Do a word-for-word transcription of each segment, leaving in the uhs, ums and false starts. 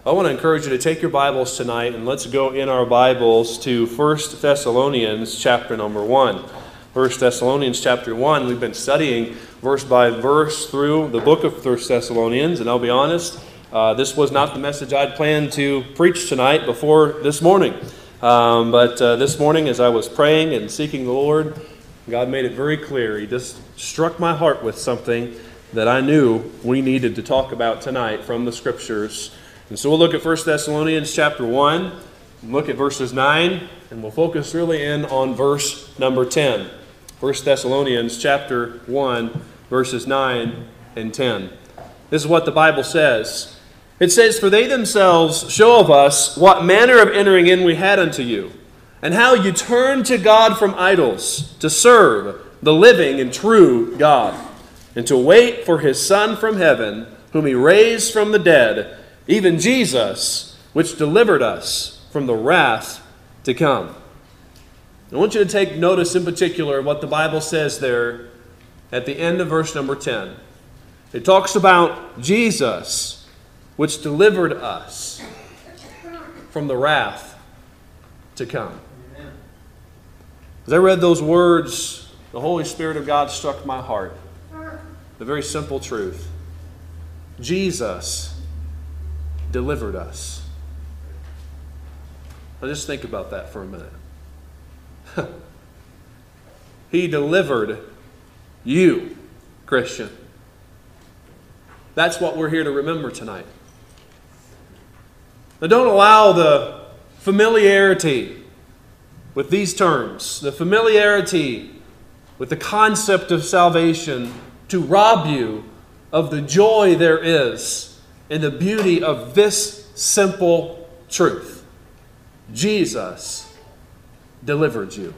I want to encourage you to take your Bibles tonight and let's go in our Bibles to First Thessalonians chapter number one. First Thessalonians chapter one, we've been studying verse by verse through the book of First Thessalonians, and I'll be honest, uh, this was not the message I'd planned to preach tonight before this morning. Um, but uh, this morning as I was praying and seeking the Lord, God made it very clear. He just struck my heart with something that I knew we needed to talk about tonight from the Scriptures. And so we'll look at First Thessalonians chapter one, look at verses nine, and we'll focus really in on verse number ten. First Thessalonians chapter one, verses nine and ten. This is what the Bible says. It says, "For they themselves show of us what manner of entering in we had unto you, and how you turned to God from idols, to serve the living and true God, and to wait for His Son from heaven, whom He raised from the dead, even Jesus, which delivered us from the wrath to come." I want you to take notice in particular of what the Bible says there at the end of verse number ten. It talks about Jesus, which delivered us from the wrath to come. As I read those words, the Holy Spirit of God struck my heart. The very simple truth. Jesus delivered us. Now just think about that for a minute. He delivered you, Christian. That's what we're here to remember tonight. Now don't allow the familiarity with these terms, the familiarity with the concept of salvation, to rob you of the joy there is in the beauty of this simple truth. Jesus delivered you.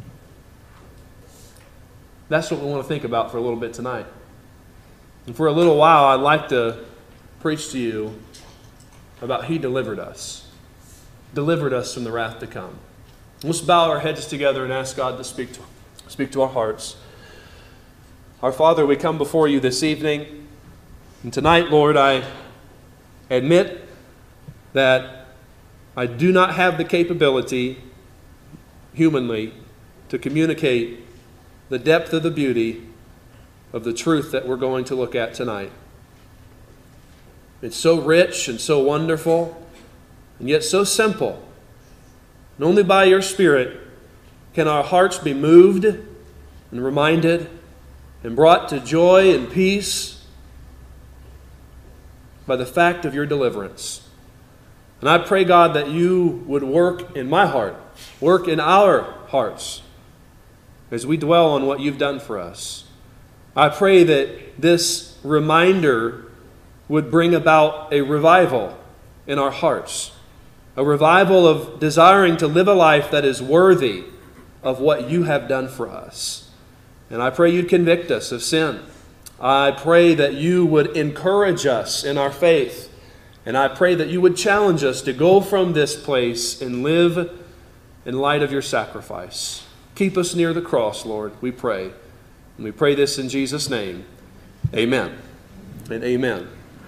That's what we want to think about for a little bit tonight. And for a little while, I'd like to preach to you about He delivered us. Delivered us from the wrath to come. Let's bow our heads together and ask God to speak to, speak to our hearts. Our Father, we come before you this evening. And tonight, Lord, I admit that I do not have the capability, humanly, to communicate the depth of the beauty of the truth that we're going to look at tonight. It's so rich and so wonderful, and yet so simple. And only by your Spirit can our hearts be moved and reminded and brought to joy and peace by the fact of your deliverance. And I pray, God, that you would work in my heart, work in our hearts, as we dwell on what you've done for us. I pray that this reminder would bring about a revival in our hearts, a revival of desiring to live a life that is worthy of what you have done for us. And I pray you'd convict us of sin. I pray that you would encourage us in our faith. And I pray that you would challenge us to go from this place and live in light of your sacrifice. Keep us near the cross, Lord, we pray. And we pray this in Jesus' name. Amen and amen.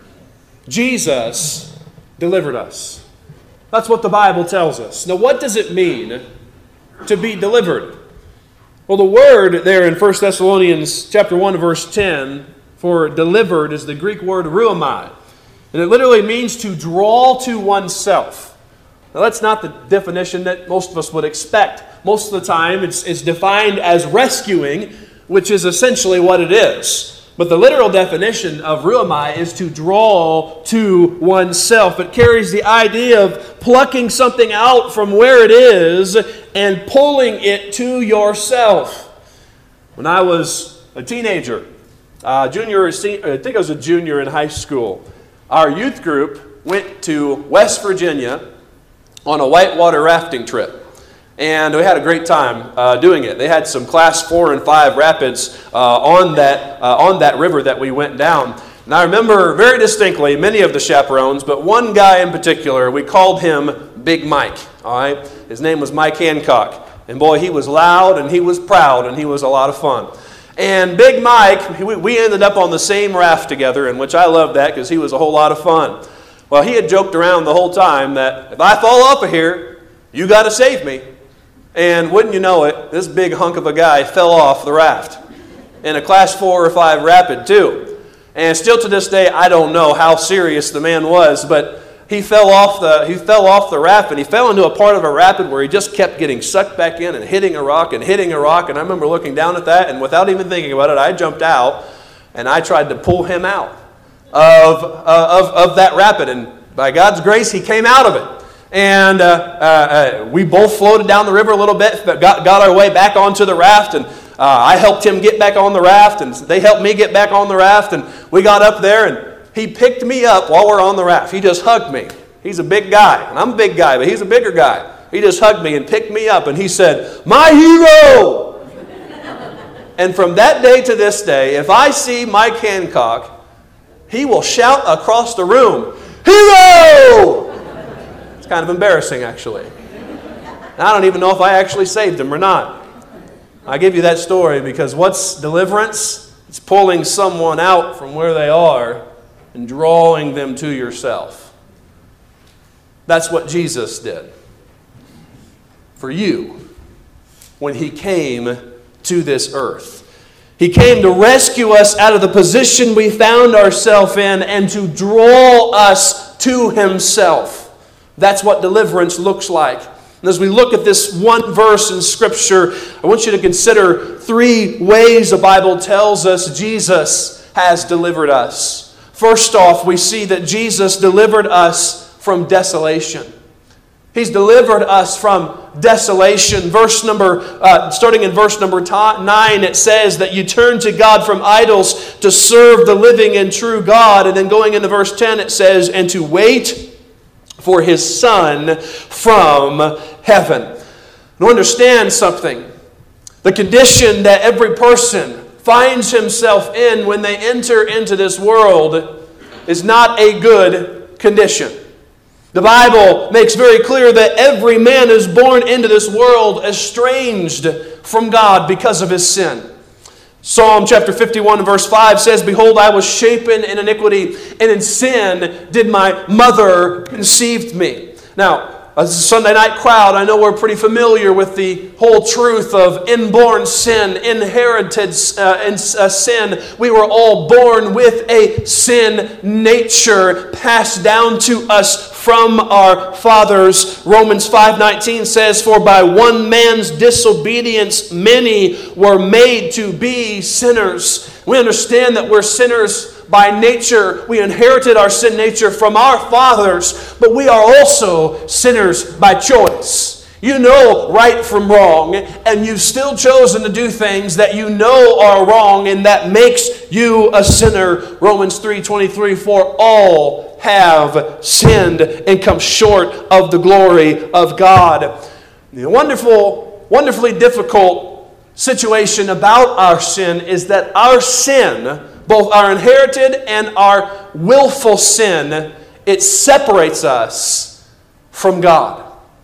Jesus delivered us. That's what the Bible tells us. Now, what does it mean to be delivered? Well, the word there in First Thessalonians chapter one, verse ten, for delivered is the Greek word ruomai. And it literally means to draw to oneself. Now, that's not the definition that most of us would expect. Most of the time, it's, it's defined as rescuing, which is essentially what it is. But the literal definition of ruomai is to draw to oneself. It carries the idea of plucking something out from where it is and pulling it to yourself. When I was a teenager, uh, junior, I think I was a junior in high school, our youth group went to West Virginia on a whitewater rafting trip. And we had a great time uh, doing it. They had some class four and five rapids uh, on that uh, on that river that we went down. And I remember very distinctly many of the chaperones, but one guy in particular, we called him Big Mike. All right, his name was Mike Hancock, and boy, he was loud and he was proud and he was a lot of fun. And Big Mike, we, we ended up on the same raft together, in which I loved that because he was a whole lot of fun. Well, he had joked around the whole time that if I fall off of here, you got to save me. And wouldn't you know it, this big hunk of a guy fell off the raft in a class four or five rapid too. And still to this day, I don't know how serious the man was, but he fell off the he fell off the raft, and he fell into a part of a rapid where he just kept getting sucked back in and hitting a rock and hitting a rock. And I remember looking down at that, and without even thinking about it, I jumped out and I tried to pull him out of uh, of, of that rapid. And by God's grace, he came out of it. And uh, uh, uh, we both floated down the river a little bit, but got, got our way back onto the raft. And uh, I helped him get back on the raft, and they helped me get back on the raft. And we got up there, and he picked me up while we're on the raft. He just hugged me. He's a big guy, and I'm a big guy, but he's a bigger guy. He just hugged me and picked me up, and he said, "My hero!" And from that day to this day, if I see Mike Hancock, he will shout across the room, "Hero!" It's kind of embarrassing, actually. And I don't even know if I actually saved him or not. I give you that story because what's deliverance? It's pulling someone out from where they are and drawing them to yourself. That's what Jesus did for you when he came to this earth. He came to rescue us out of the position we found ourselves in and to draw us to himself. That's what deliverance looks like. And as we look at this one verse in Scripture, I want you to consider three ways the Bible tells us Jesus has delivered us. First off, we see that Jesus delivered us from desolation. He's delivered us from desolation. Verse number, uh, starting in verse number nine, it says that you turn to God from idols to serve the living and true God. And then going into verse ten, it says, and to wait for his Son from heaven. Now understand something. The condition that every person finds himself in when they enter into this world is not a good condition. The Bible makes very clear that every man is born into this world estranged from God because of his sin. Psalm chapter fifty-one verse five says, "Behold, I was shapen in iniquity, and in sin did my mother conceive me." Now, as a Sunday night crowd, I know we're pretty familiar with the whole truth of inborn sin, inherited uh, in, uh, sin. We were all born with a sin nature passed down to us from our fathers. Romans five nineteen says, "For by one man's disobedience many were made to be sinners." We understand that we're sinners by nature. We inherited our sin nature from our fathers, but we are also sinners by choice. You know right from wrong, and you've still chosen to do things that you know are wrong, and that makes you a sinner. Romans three twenty-three, "For all have sinned and come short of the glory of God." The wonderful, wonderfully difficult situation about our sin is that our sin, both our inherited and our willful sin, it separates us from God.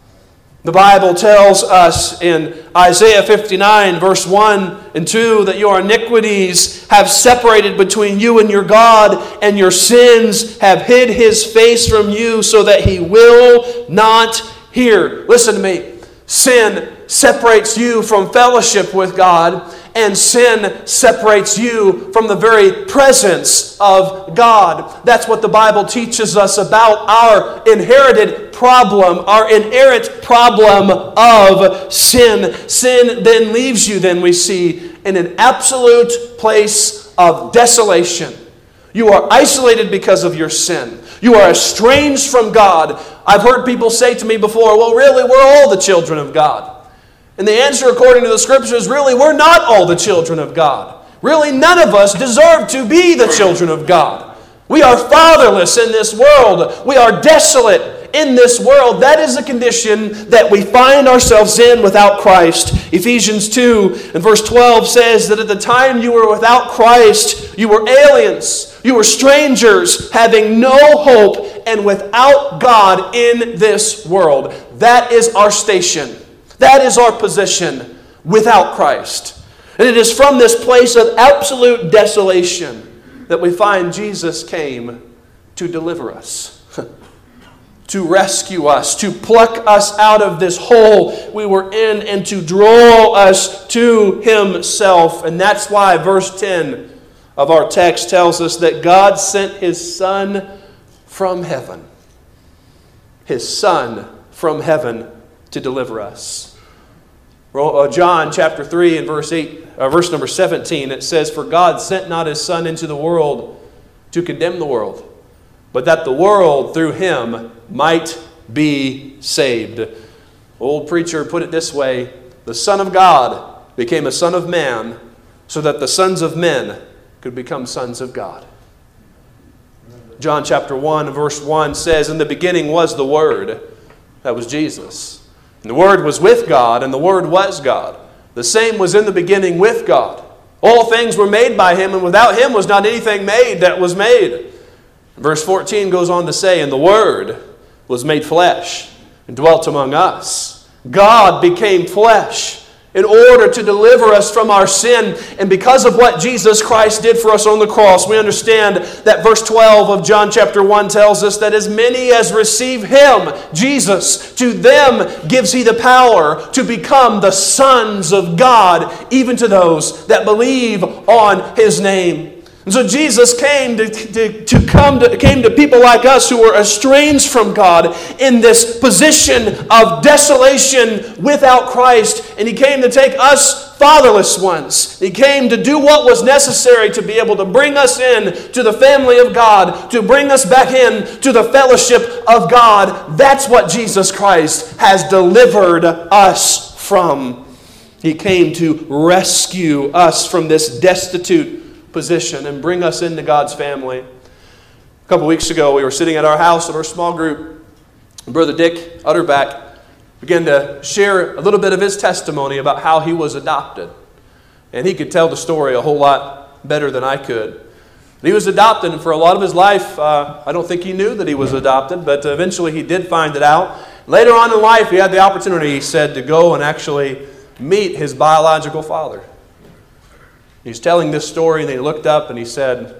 The Bible tells us in Isaiah fifty-nine, verse one and two, that your iniquities have separated between you and your God, and your sins have hid his face from you so that he will not hear. Listen to me. Sin separates you from fellowship with God, and sin separates you from the very presence of God. That's what the Bible teaches us about our inherited problem, our inerrant problem of sin. Sin then leaves you, then we see, in an absolute place of desolation. You are isolated because of your sin. You are estranged from God. I've heard people say to me before, well, really, we're all the children of God. And the answer, according to the Scripture, is really, we're not all the children of God. Really, none of us deserve to be the children of God. We are fatherless in this world. We are desolate in this world. That is the condition that we find ourselves in without Christ. Ephesians two and verse twelve says that at the time you were without Christ, you were aliens, you were strangers, having no hope, and without God in this world. That is our station. That is our position without Christ. And it is from this place of absolute desolation that we find Jesus came to deliver us. to rescue us, to pluck us out of this hole we were in, and to draw us to Himself. And that's why verse ten of our text tells us that God sent His Son from heaven. His Son from heaven to deliver us. John chapter three and verse eight, uh, verse number seventeen, it says, "For God sent not His Son into the world to condemn the world, but that the world through Him might be saved." Old preacher put it this way: the Son of God became a son of man so that the sons of men could become sons of God. John chapter one verse one says, "In the beginning was the Word," that was Jesus. "And the Word was with God, and the Word was God. The same was in the beginning with God. All things were made by Him, and without Him was not anything made that was made." Verse fourteen goes on to say, "And the Word was made flesh and dwelt among us." God became flesh in order to deliver us from our sin. And because of what Jesus Christ did for us on the cross, we understand that verse twelve of John chapter one tells us that as many as receive Him, Jesus, to them gives He the power to become the sons of God, even to those that believe on His name. And so Jesus came to, to, to come to came to people like us who were estranged from God in this position of desolation without Christ. And He came to take us fatherless ones. He came to do what was necessary to be able to bring us in to the family of God, to bring us back in to the fellowship of God. That's what Jesus Christ has delivered us from. He came to rescue us from this destitute position and bring us into God's family. A couple weeks ago, we were sitting at our house in our small group. Brother Dick Utterback began to share a little bit of his testimony about how he was adopted. And he could tell the story a whole lot better than I could. He was adopted, and for a lot of his life, uh, I don't think he knew that he was adopted, but eventually he did find it out. Later on in life, he had the opportunity, he said, to go and actually meet his biological father. He's telling this story, and he looked up and he said,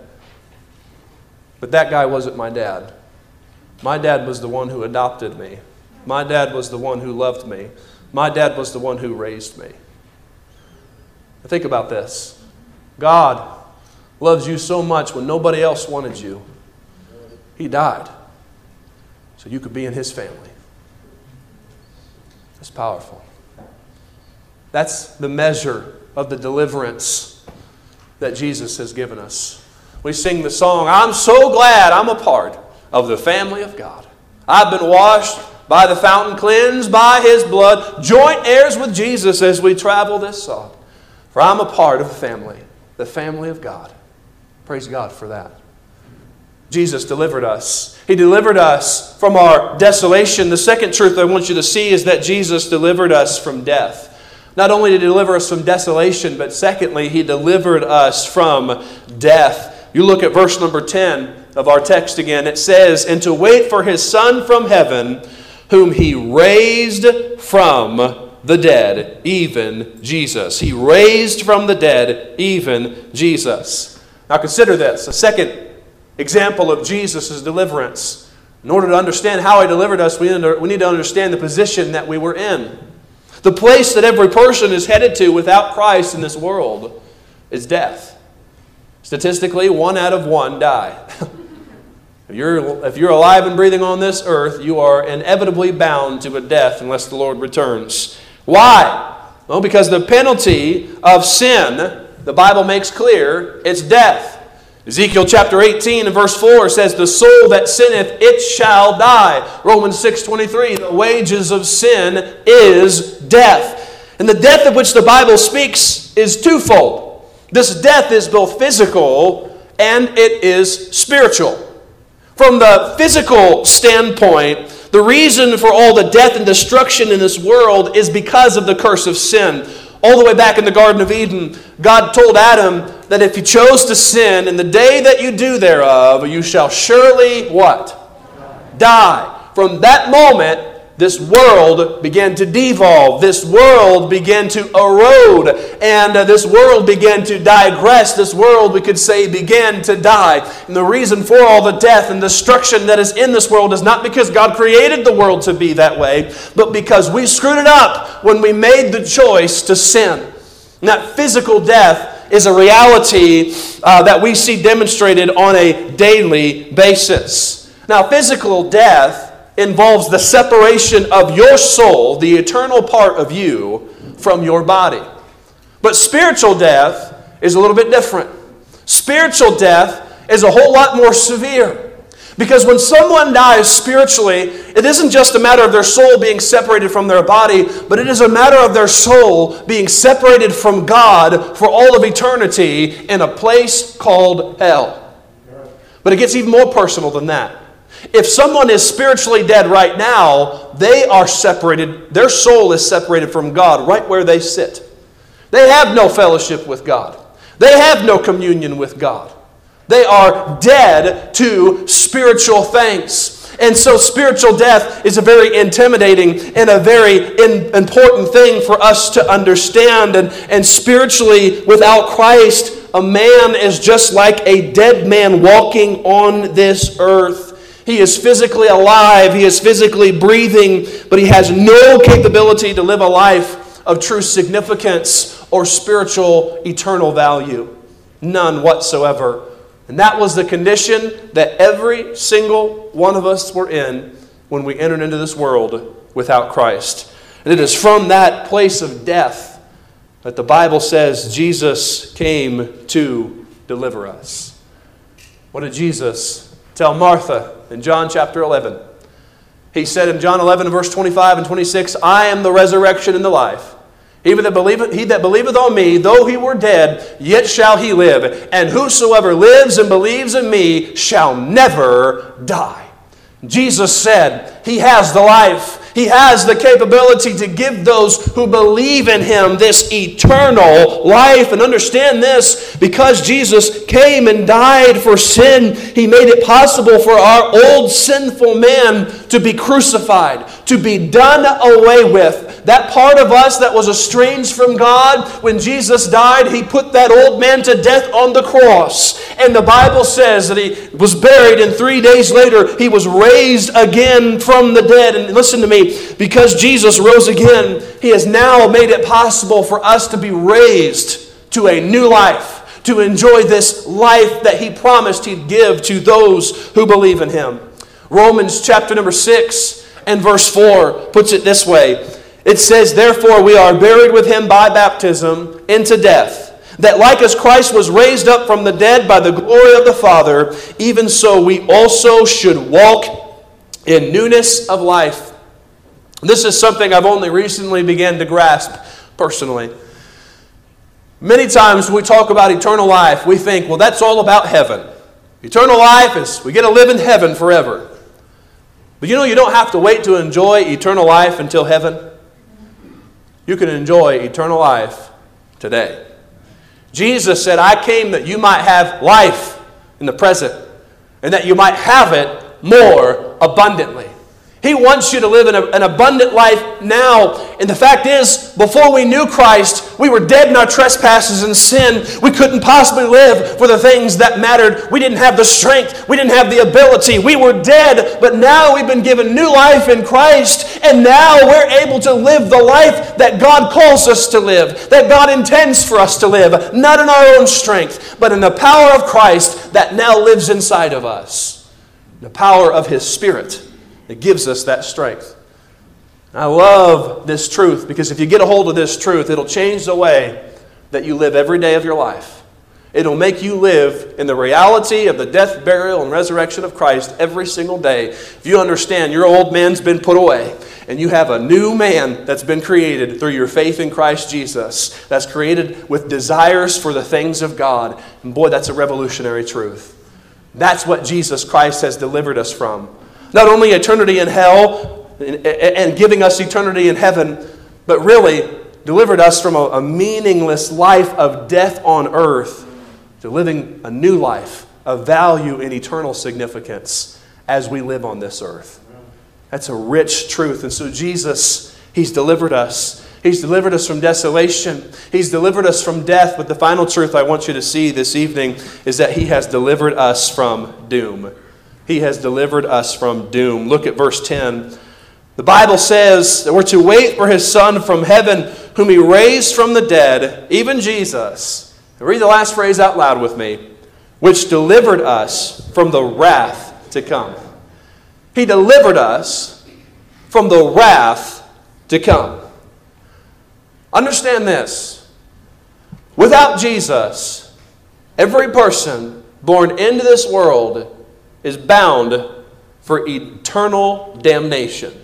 "But that guy wasn't my dad. My dad was the one who adopted me. My dad was the one who loved me. My dad was the one who raised me." Now think about this. God loves you so much when nobody else wanted you. He died so you could be in His family. That's powerful. That's the measure of the deliverance that Jesus has given us. We sing the song, "I'm so glad I'm a part of the family of God. I've been washed by the fountain, cleansed by His blood, joint heirs with Jesus as we travel this song. For I'm a part of the family, the family of God." Praise God for that. Jesus delivered us. He delivered us from our desolation. The second truth I want you to see is that Jesus delivered us from death. Not only did He deliver us from desolation, but secondly, He delivered us from death. You look at verse number ten of our text again. It says, "And to wait for His Son from heaven, whom He raised from the dead, even Jesus." He raised from the dead, even Jesus. Now consider this, a second example of Jesus' deliverance. In order to understand how He delivered us, we need to understand the position that we were in. The place that every person is headed to without Christ in this world is death. Statistically, one out of one die. If you're, if you're alive and breathing on this earth, you are inevitably bound to a death unless the Lord returns. Why? Well, because the penalty of sin, the Bible makes clear, it's death. Ezekiel chapter eighteen and verse four says, "The soul that sinneth, it shall die." Romans six twenty-three, "The wages of sin is death." And the death of which the Bible speaks is twofold. This death is both physical and it is spiritual. From the physical standpoint, the reason for all the death and destruction in this world is because of the curse of sin. All the way back in the Garden of Eden, God told Adam that if he chose to sin, in the day that you do thereof, you shall surely what? Die. From that moment, this world began to devolve. This world began to erode. And uh, this world began to digress. This world, we could say, began to die. And the reason for all the death and destruction that is in this world is not because God created the world to be that way, but because we screwed it up when we made the choice to sin. And that physical death is a reality uh, that we see demonstrated on a daily basis. Now, physical death involves the separation of your soul, the eternal part of you, from your body. But spiritual death is a little bit different. Spiritual death is a whole lot more severe. Because when someone dies spiritually, it isn't just a matter of their soul being separated from their body, but it is a matter of their soul being separated from God for all of eternity in a place called hell. But it gets even more personal than that. If someone is spiritually dead right now, they are separated, their soul is separated from God right where they sit. They have no fellowship with God. They have no communion with God. They are dead to spiritual things. And so spiritual death is a very intimidating and a very in, important thing for us to understand. And, and spiritually, without Christ, a man is just like a dead man walking on this earth. He is physically alive, he is physically breathing, but he has no capability to live a life of true significance or spiritual eternal value. None whatsoever. And that was the condition that every single one of us were in when we entered into this world without Christ. And it is from that place of death that the Bible says Jesus came to deliver us. What did Jesus tell Martha in John chapter eleven? He said in John eleven, verse twenty-five and twenty-six, I am the resurrection and the life. Even that believeth, he that believeth on me, though he were dead, yet shall he live. And whosoever lives and believes in me shall never die. Jesus said he has the life. He has the capability to give those who believe in him this eternal life. And understand this, because Jesus came and died for sin, he made it possible for our old sinful man to be crucified, to be done away with. That part of us that was estranged from God, when Jesus died, he put that old man to death on the cross. And the Bible says that he was buried, and three days later he was raised again from the dead. And listen to me, because Jesus rose again, he has now made it possible for us to be raised to a new life, to enjoy this life that he promised he'd give to those who believe in him. Romans chapter number six and verse four puts it this way. It says, therefore we are buried with him by baptism into death, that like as Christ was raised up from the dead by the glory of the Father, even so we also should walk in newness of life. This is something I've only recently began to grasp personally. Many times when we talk about eternal life, we think, well, that's all about heaven. Eternal life is we get to live in heaven forever. But you know, you don't have to wait to enjoy eternal life until heaven. You can enjoy eternal life today. Jesus said, I came that you might have life in the present, and that you might have it more abundantly. He wants you to live in a, an abundant life now. And the fact is, before we knew Christ, we were dead in our trespasses and sin. We couldn't possibly live for the things that mattered. We didn't have the strength. We didn't have the ability. We were dead, but now we've been given new life in Christ. And now we're able to live the life that God calls us to live, that God intends for us to live, not in our own strength, but in the power of Christ that now lives inside of us. The power of His Spirit. It gives us that strength. I love this truth, because if you get a hold of this truth, it'll change the way that you live every day of your life. It'll make you live in the reality of the death, burial, and resurrection of Christ every single day. If you understand your old man's been put away, and you have a new man that's been created through your faith in Christ Jesus, that's created with desires for the things of God. And boy, that's a revolutionary truth. That's what Jesus Christ has delivered us from. Not only eternity in hell and giving us eternity in heaven, but really delivered us from a, a meaningless life of death on earth to living a new life of value and eternal significance as we live on this earth. That's a rich truth. And so Jesus, He's delivered us. He's delivered us from desolation. He's delivered us from death. But the final truth I want you to see this evening is that He has delivered us from doom. He has delivered us from doom. Look at verse ten. The Bible says that we're to wait for His Son from heaven, whom He raised from the dead, even Jesus. Read the last phrase out loud with me. Which delivered us from the wrath to come. He delivered us from the wrath to come. Understand this. Without Jesus, every person born into this world is bound for eternal damnation,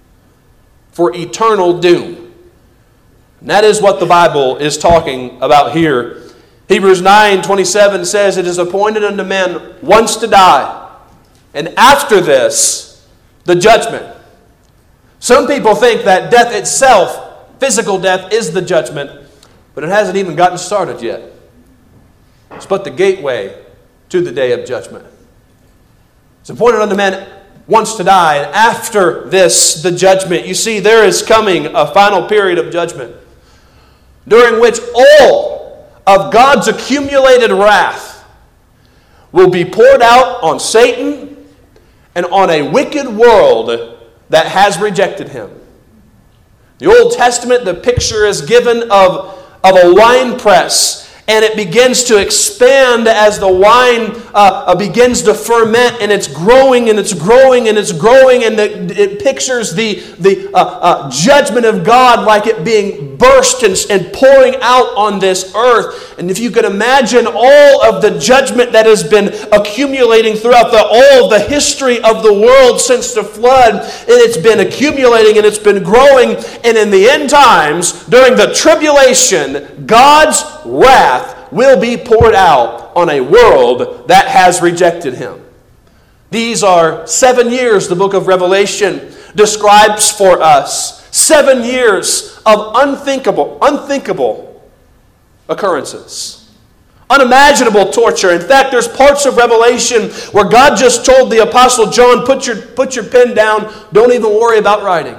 for eternal doom. And that is what the Bible is talking about here. Hebrews nine twenty-seven says, it is appointed unto men once to die, and after this, the judgment. Some people think that death itself, physical death, is the judgment, but it hasn't even gotten started yet. It's but the gateway to the day of judgment. It's appointed unto men once to die, and after this, the judgment. You see, there is coming a final period of judgment, during which all of God's accumulated wrath will be poured out on Satan and on a wicked world that has rejected Him. The Old Testament, the picture is given of, of a wine press, and it begins to expand as the wine uh, uh, begins to ferment, and it's growing and it's growing and it's growing, and the, it pictures the, the uh, uh, judgment of God like it being burst and, and pouring out on this earth. And if you could imagine all of the judgment that has been accumulating throughout the, all of the history of the world since the flood, and it's been accumulating and it's been growing, and in the end times, during the tribulation, God's wrath will be poured out on a world that has rejected Him. These are seven years, the book of Revelation describes for us. Seven years of unthinkable, unthinkable occurrences. Unimaginable torture. In fact, there's parts of Revelation where God just told the Apostle John, put your, put your pen down, don't even worry about writing.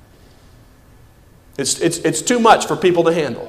It's, it's, it's too much for people to handle.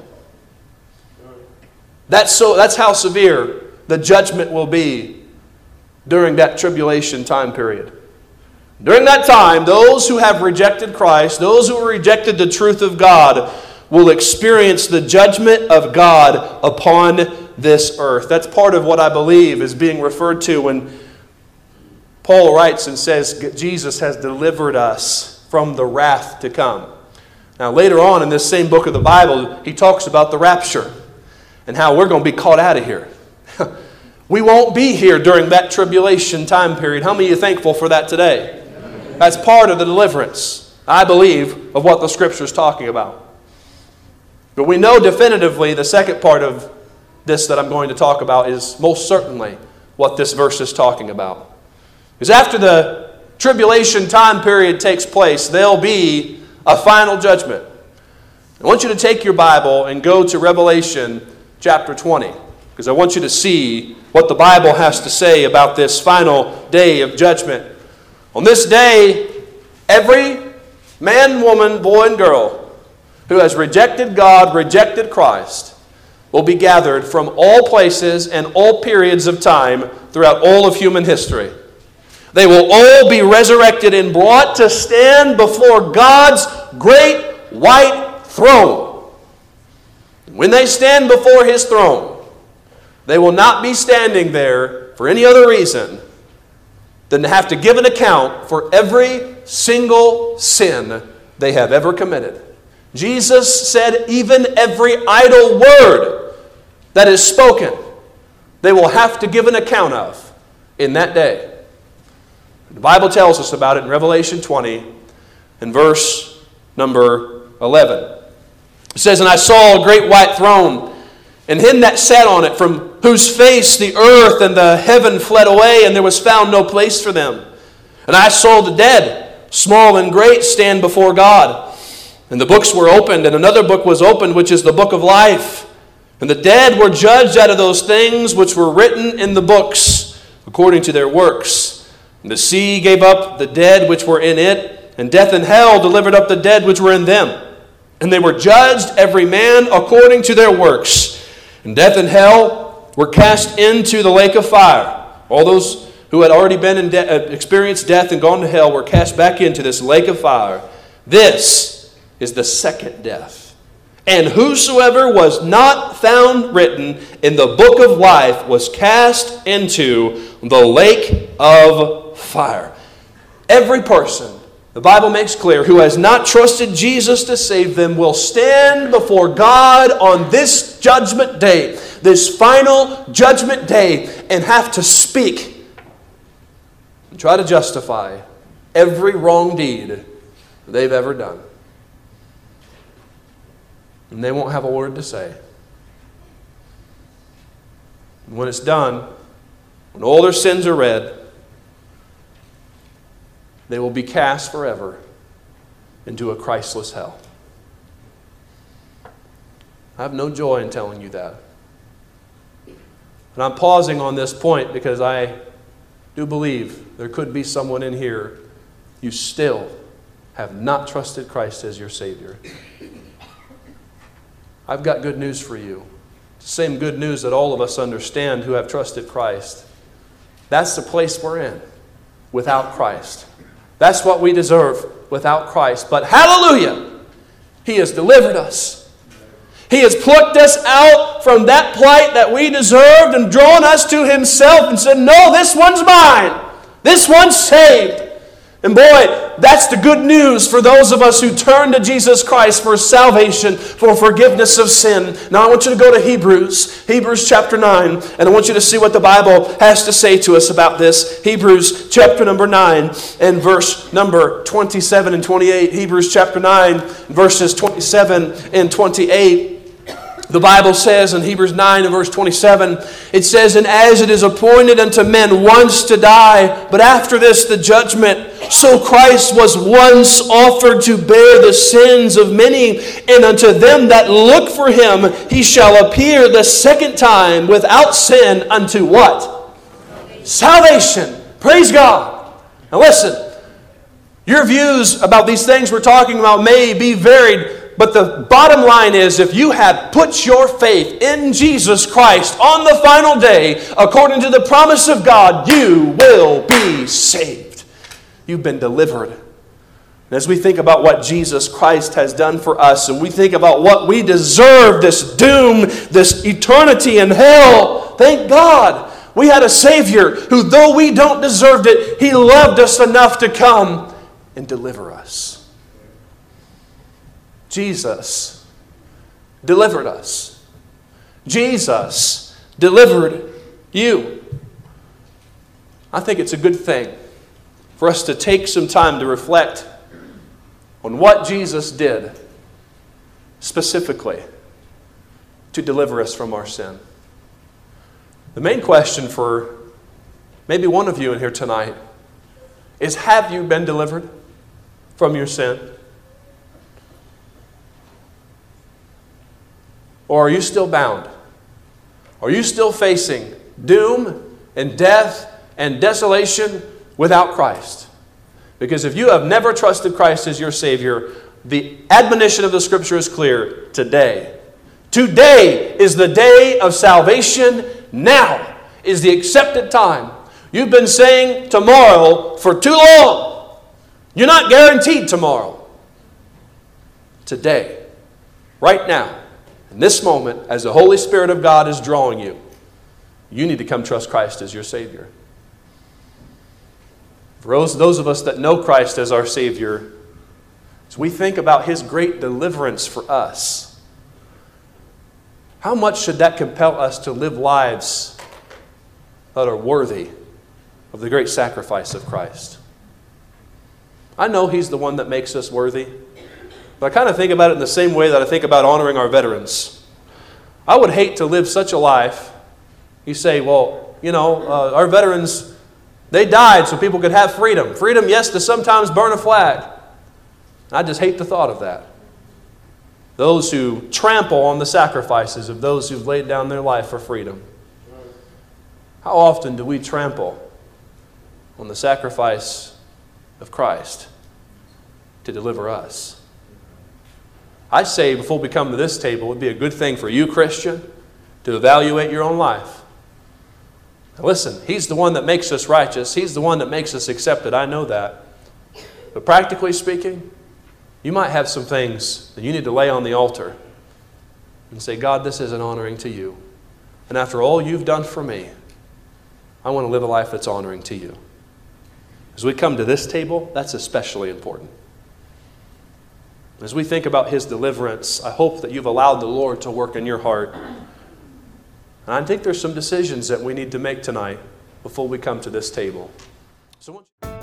That's, so, that's how severe the judgment will be during that tribulation time period. During that time, those who have rejected Christ, those who have rejected the truth of God, will experience the judgment of God upon this earth. That's part of what I believe is being referred to when Paul writes and says Jesus has delivered us from the wrath to come. Now, later on in this same book of the Bible, he talks about the rapture and how we're going to be caught out of here. We won't be here during that tribulation time period. How many of you are thankful for that today? That's part of the deliverance, I believe, of what the Scripture is talking about. But we know definitively the second part of this that I'm going to talk about is most certainly what this verse is talking about. Because after the tribulation time period takes place, there'll be a final judgment. I want you to take your Bible and go to Revelation chapter twenty, because I want you to see what the Bible has to say about this final day of judgment. On this day, every man, woman, boy, and girl who has rejected God, rejected Christ, will be gathered from all places and all periods of time throughout all of human history. They will all be resurrected and brought to stand before God's great white throne. When they stand before His throne, they will not be standing there for any other reason than to have to give an account for every single sin they have ever committed. Jesus said even every idle word that is spoken, they will have to give an account of in that day. The Bible tells us about it in Revelation twenty and verse number eleven. It says, and I saw a great white throne, and him that sat on it, from whose face the earth and the heaven fled away, and there was found no place for them. And I saw the dead, small and great, stand before God. And the books were opened, and another book was opened, which is the book of life. And the dead were judged out of those things which were written in the books, according to their works. And the sea gave up the dead which were in it, And death and hell delivered up the dead which were in them. And they were judged every man according to their works. And death and hell were cast into the lake of fire. All those who had already been in de- experienced death and gone to hell were cast back into this lake of fire. This is the second death. And whosoever was not found written in the book of life was cast into the lake of fire. Every person, the Bible makes clear, who has not trusted Jesus to save them will stand before God on this judgment day, this final judgment day, and have to speak and try to justify every wrong deed they've ever done. And they won't have a word to say. And when it's done, when all their sins are read, they will be cast forever into a Christless hell. I have no joy in telling you that. And I'm pausing on this point because I do believe there could be someone in here, you still have not trusted Christ as your Savior. I've got good news for you. It's the same good news that all of us understand who have trusted Christ. That's the place we're in without Christ. That's what we deserve without Christ. But hallelujah, He has delivered us. He has plucked us out from that plight that we deserved and drawn us to Himself and said, no, this one's mine. This one's saved. And boy, that's the good news for those of us who turn to Jesus Christ for salvation, for forgiveness of sin. Now I want you to go to Hebrews, Hebrews chapter nine, and I want you to see what the Bible has to say to us about this. Hebrews chapter number nine and verse number twenty-seven and twenty-eight. Hebrews chapter nine, verses twenty-seven and twenty-eight. The Bible says in Hebrews nine and verse twenty-seven, it says, and as it is appointed unto men once to die, but after this the judgment, so Christ was once offered to bear the sins of many, and unto them that look for Him He shall appear the second time without sin unto what? Salvation. Praise God. Now listen, your views about these things we're talking about may be varied, but the bottom line is, if you have put your faith in Jesus Christ on the final day, according to the promise of God, you will be saved. You've been delivered. And as we think about what Jesus Christ has done for us, and we think about what we deserve, this doom, this eternity in hell, thank God we had a Savior who, though we don't deserve it, He loved us enough to come and deliver us. Jesus delivered us. Jesus delivered you. I think it's a good thing for us to take some time to reflect on what Jesus did specifically to deliver us from our sin. The main question for maybe one of you in here tonight is, have you been delivered from your sin? Or are you still bound? Are you still facing doom and death and desolation without Christ? Because if you have never trusted Christ as your Savior, the admonition of the Scripture is clear. Today. Today is the day of salvation. Now is the accepted time. You've been saying tomorrow for too long. You're not guaranteed tomorrow. Today. Right now. In this moment, as the Holy Spirit of God is drawing you, you need to come trust Christ as your Savior. For those, those of us that know Christ as our Savior, as we think about His great deliverance for us, how much should that compel us to live lives that are worthy of the great sacrifice of Christ? I know He's the one that makes us worthy. But I kind of think about it in the same way that I think about honoring our veterans. I would hate to live such a life. You say, well, you know, uh, our veterans, they died so people could have freedom. Freedom, yes, to sometimes burn a flag. I just hate the thought of that. Those who trample on the sacrifices of those who've laid down their life for freedom. How often do we trample on the sacrifice of Christ? to deliver us. I say before we come to this table, it would be a good thing for you, Christian, to evaluate your own life. Now listen, He's the one that makes us righteous. He's the one that makes us accepted. I know that. But practically speaking, you might have some things that you need to lay on the altar and say, God, this isn't honoring to you. And after all you've done for me, I want to live a life that's honoring to you. As we come to this table, that's especially important. As we think about His deliverance, I hope that you've allowed the Lord to work in your heart. And I think there's some decisions that we need to make tonight before we come to this table. So